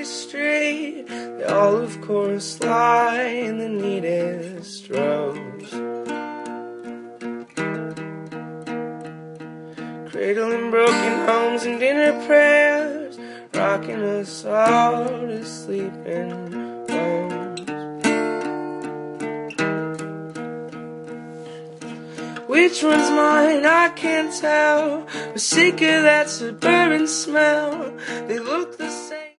street. They all, of course, lie in the neatest rows, cradling broken homes and dinner prayers, rocking us all to sleep in bones. Which one's mine, I can't tell. We're sick of that suburban smell. They look the same.